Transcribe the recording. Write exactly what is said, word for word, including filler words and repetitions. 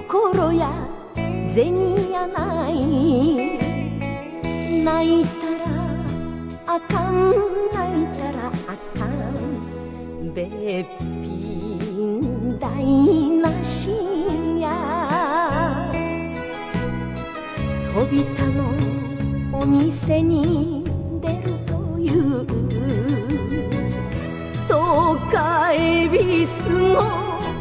心や銭やない。泣いたらあかん、泣いたらあかん、べっぴん台無しや。飛び田のお店に出るという東海恵比寿の